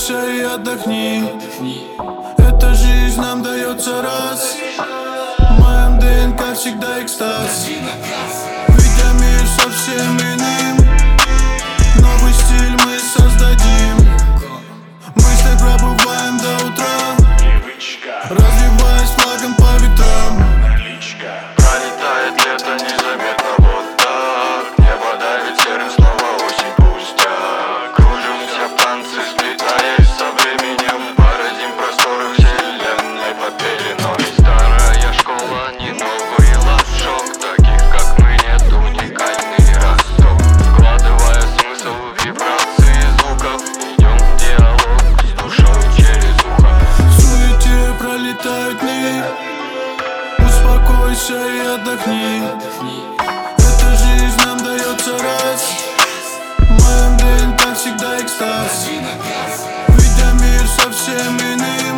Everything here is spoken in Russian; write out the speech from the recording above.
Успокойся и отдохни. Эта жизнь нам дается раз. В моем ДНК всегда экстаз. Видя мир совсем иным, новый стиль мы создадим. Мысли пробываем до утра, развиваясь флагом по ветрам. Пролетает лето незаметно, вот так. Небо давит серым, снова осень, пустяк. Кружимся в танце, сплетаясь со временем. Поразим просторы вселенной под пеленой. Старая школа, не новый лапшок. Таких как мы нет, уникальный росток. Вкладывая смысл в вибрации звуков, идем в диалог с душой через ухо. В суете пролетают дни, успокойся и отдохни. Эта жизнь нам дается раз. В моем ДНК всегда экстаз. Видя мир совсем иным,